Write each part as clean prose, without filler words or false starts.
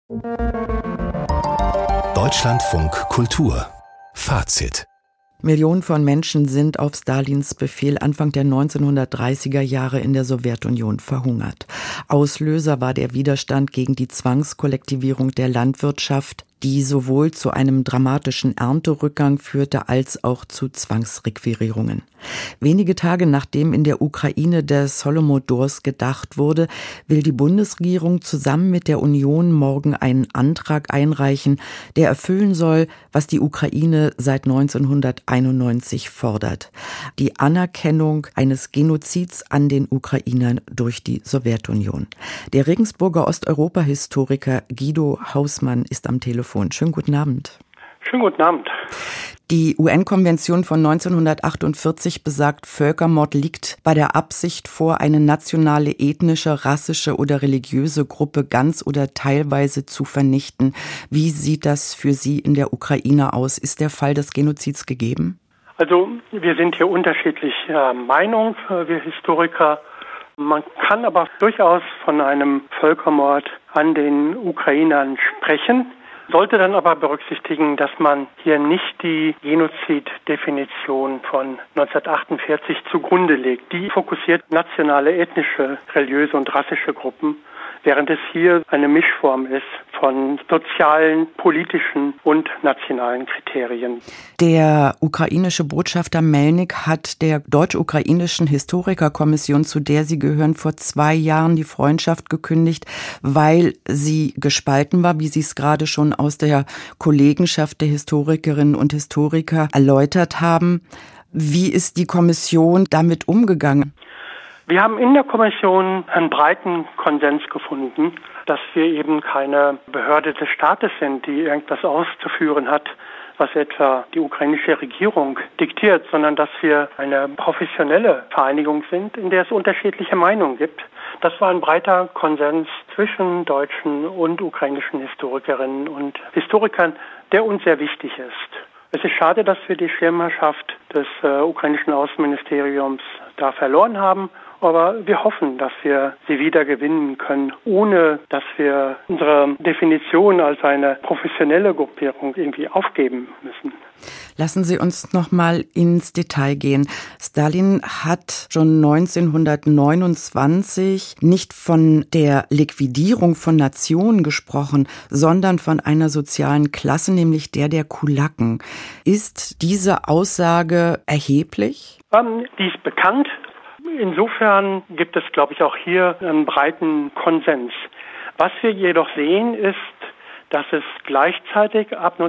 Deutschlandfunk Kultur Fazit. Millionen von Menschen sind auf Stalins Befehl Anfang der 1930er Jahre in der Sowjetunion verhungert. Auslöser war der Widerstand gegen die Zwangskollektivierung der Landwirtschaft, die sowohl zu einem dramatischen Ernterückgang führte als auch zu Zwangsrequirierungen. Wenige Tage nachdem in der Ukraine des Holodomors gedacht wurde, will die Bundesregierung zusammen mit der Union morgen einen Antrag einreichen, der erfüllen soll, was die Ukraine seit 1991 fordert: die Anerkennung eines Genozids an den Ukrainern durch die Sowjetunion. Der Regensburger Osteuropa-Historiker Guido Hausmann ist am Telefon. Schönen guten Abend. Schönen guten Abend. Die UN-Konvention von 1948 besagt, Völkermord liegt bei der Absicht vor, eine nationale, ethnische, rassische oder religiöse Gruppe ganz oder teilweise zu vernichten. Wie sieht das für Sie in der Ukraine aus? Ist der Fall des Genozids gegeben? Also wir sind hier unterschiedlicher Meinung, wir Historiker. Man kann aber durchaus von einem Völkermord an den Ukrainern sprechen, sollte dann aber berücksichtigen, dass man hier nicht die Genoziddefinition von 1948 zugrunde legt. Die fokussiert nationale, ethnische, religiöse und rassische Gruppen, während es hier eine Mischform ist von sozialen, politischen und nationalen Kriterien. Der ukrainische Botschafter Melnik hat der Deutsch-Ukrainischen Historikerkommission, zu der Sie gehören, vor 2 Jahren die Freundschaft gekündigt, weil sie gespalten war, wie Sie es gerade schon aus der Kollegenschaft der Historikerinnen und Historiker erläutert haben. Wie ist die Kommission damit umgegangen? Wir haben in der Kommission einen breiten Konsens gefunden, dass wir eben keine Behörde des Staates sind, die irgendwas auszuführen hat, was etwa die ukrainische Regierung diktiert, sondern dass wir eine professionelle Vereinigung sind, in der es unterschiedliche Meinungen gibt. Das war ein breiter Konsens zwischen deutschen und ukrainischen Historikerinnen und Historikern, der uns sehr wichtig ist. Es ist schade, dass wir die Schirmherrschaft des ukrainischen Außenministeriums da verloren haben. Aber wir hoffen, dass wir sie wieder gewinnen können, ohne dass wir unsere Definition als eine professionelle Gruppierung irgendwie aufgeben müssen. Lassen Sie uns noch mal ins Detail gehen. Stalin hat schon 1929 nicht von der Liquidierung von Nationen gesprochen, sondern von einer sozialen Klasse, nämlich der Kulaken. Ist diese Aussage erheblich? Die ist bekannt. Insofern gibt es, glaube ich, auch hier einen breiten Konsens. Was wir jedoch sehen, ist, dass es gleichzeitig ab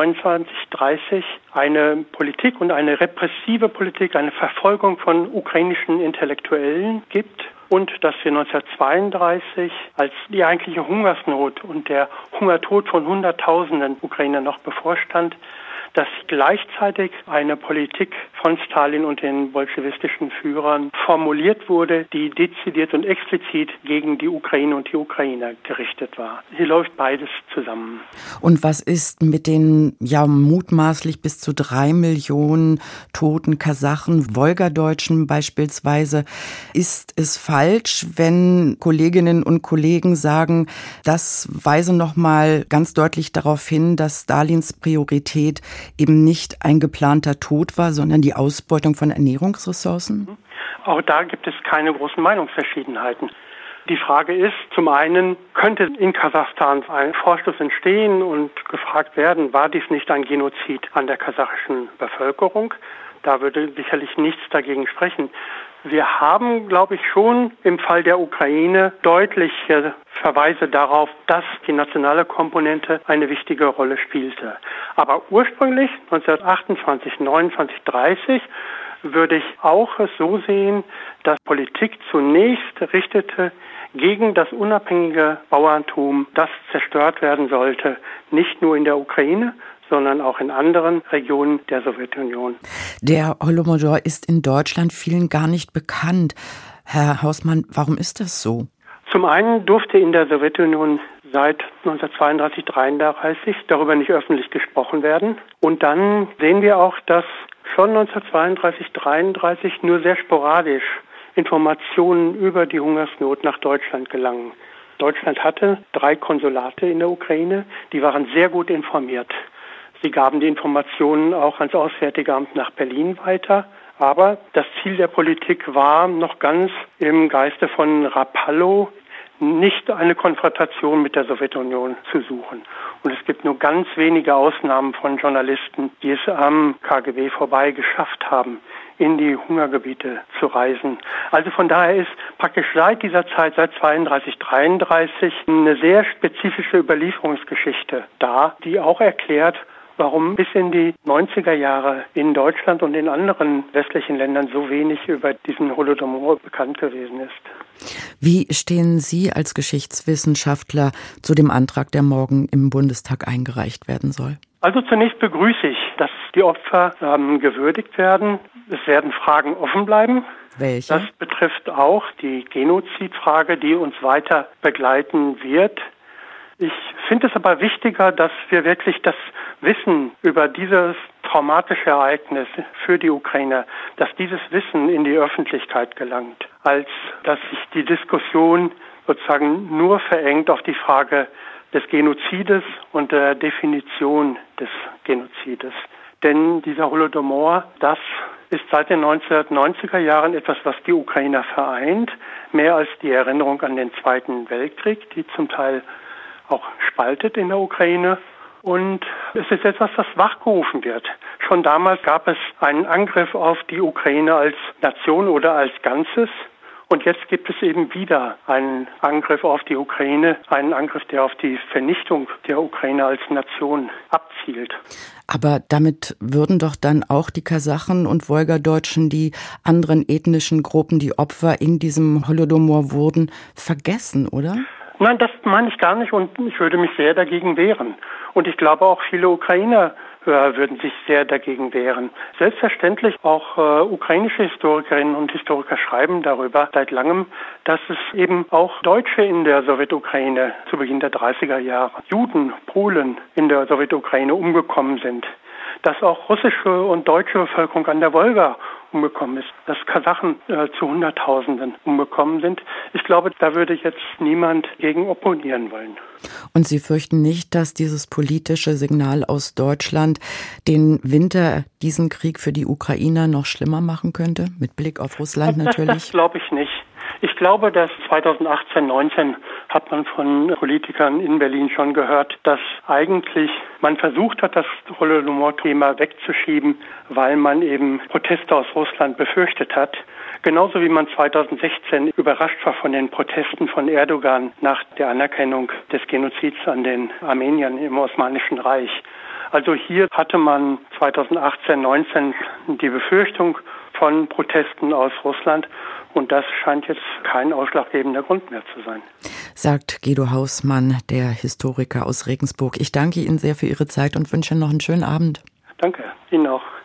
1929/30 eine Politik und eine repressive Politik, eine Verfolgung von ukrainischen Intellektuellen gibt und dass wir 1932, als die eigentliche Hungersnot und der Hungertod von Hunderttausenden Ukrainer noch bevorstand, dass gleichzeitig eine Politik von Stalin und den bolschewistischen Führern formuliert wurde, die dezidiert und explizit gegen die Ukraine und die Ukrainer gerichtet war. Hier läuft beides zusammen. Und was ist mit den mutmaßlich bis zu 3 Millionen toten Kasachen, Wolgadeutschen beispielsweise? Ist es falsch, wenn Kolleginnen und Kollegen sagen, das weise noch mal ganz deutlich darauf hin, dass Stalins Priorität eben nicht ein geplanter Tod war, sondern die Ausbeutung von Ernährungsressourcen? Auch da gibt es keine großen Meinungsverschiedenheiten. Die Frage ist, zum einen könnte in Kasachstan ein Vorstoß entstehen und gefragt werden, war dies nicht ein Genozid an der kasachischen Bevölkerung? Da würde sicherlich nichts dagegen sprechen. Wir haben, glaube ich, schon im Fall der Ukraine deutliche Verweise darauf, dass die nationale Komponente eine wichtige Rolle spielte. Aber ursprünglich, 1928, 29, 30, würde ich auch es so sehen, dass Politik zunächst richtete gegen das unabhängige Bauerntum, das zerstört werden sollte, nicht nur in der Ukraine, sondern auch in anderen Regionen der Sowjetunion. Der Holodomor ist in Deutschland vielen gar nicht bekannt. Herr Hausmann, warum ist das so? Zum einen durfte in der Sowjetunion seit 1932, 33 darüber nicht öffentlich gesprochen werden. Und dann sehen wir auch, dass schon 1932, 33 nur sehr sporadisch Informationen über die Hungersnot nach Deutschland gelangen. Deutschland hatte 3 Konsulate in der Ukraine, die waren sehr gut informiert. Sie gaben die Informationen auch ans Auswärtige Amt nach Berlin weiter. Aber das Ziel der Politik war noch ganz im Geiste von Rapallo, nicht eine Konfrontation mit der Sowjetunion zu suchen. Und es gibt nur ganz wenige Ausnahmen von Journalisten, die es am KGB vorbei geschafft haben, in die Hungergebiete zu reisen. Also von daher ist praktisch seit dieser Zeit, seit 32, 33, eine sehr spezifische Überlieferungsgeschichte da, die auch erklärt, warum bis in die 90er Jahre in Deutschland und in anderen westlichen Ländern so wenig über diesen Holodomor bekannt gewesen ist. Wie stehen Sie als Geschichtswissenschaftler zu dem Antrag, der morgen im Bundestag eingereicht werden soll? Also zunächst begrüße ich, dass die Opfer gewürdigt werden. Es werden Fragen offen bleiben. Welche? Das betrifft auch die Genozidfrage, die uns weiter begleiten wird. Ich finde es aber wichtiger, dass wir wirklich das Wissen über dieses traumatische Ereignis für die Ukrainer, dass dieses Wissen in die Öffentlichkeit gelangt, als dass sich die Diskussion sozusagen nur verengt auf die Frage des Genozides und der Definition des Genozides. Denn dieser Holodomor, das ist seit den 1990er Jahren etwas, was die Ukrainer vereint, mehr als die Erinnerung an den Zweiten Weltkrieg, die zum Teil auch spaltet in der Ukraine. Und es ist etwas, das wachgerufen wird. Schon damals gab es einen Angriff auf die Ukraine als Nation oder als Ganzes. Und jetzt gibt es eben wieder einen Angriff auf die Ukraine, einen Angriff, der auf die Vernichtung der Ukraine als Nation abzielt. Aber damit würden doch dann auch die Kasachen und Wolgadeutschen, die anderen ethnischen Gruppen, die Opfer in diesem Holodomor wurden, vergessen, oder? Nein, das meine ich gar nicht und ich würde mich sehr dagegen wehren. Und ich glaube auch viele Ukrainer würden sich sehr dagegen wehren. Selbstverständlich auch ukrainische Historikerinnen und Historiker schreiben darüber seit langem, dass es eben auch Deutsche in der Sowjetukraine zu Beginn der 30er Jahre, Juden, Polen in der Sowjetukraine umgekommen sind. Dass auch russische und deutsche Bevölkerung an der Wolga umgekommen ist, dass Kasachen zu Hunderttausenden umgekommen sind. Ich glaube, da würde jetzt niemand gegen opponieren wollen. Und Sie fürchten nicht, dass dieses politische Signal aus Deutschland den Winter, diesen Krieg für die Ukrainer noch schlimmer machen könnte? Mit Blick auf Russland natürlich? Das glaube ich nicht. Ich glaube, dass 2018, 19 hat man von Politikern in Berlin schon gehört, dass eigentlich man versucht hat, das Holodomor-Thema wegzuschieben, weil man eben Proteste aus Russland befürchtet hat. Genauso wie man 2016 überrascht war von den Protesten von Erdogan nach der Anerkennung des Genozids an den Armeniern im Osmanischen Reich. Also hier hatte man 2018, 19 die Befürchtung von Protesten aus Russland. Und das scheint jetzt kein ausschlaggebender Grund mehr zu sein. Sagt Guido Hausmann, der Historiker aus Regensburg. Ich danke Ihnen sehr für Ihre Zeit und wünsche noch einen schönen Abend. Danke, Ihnen auch.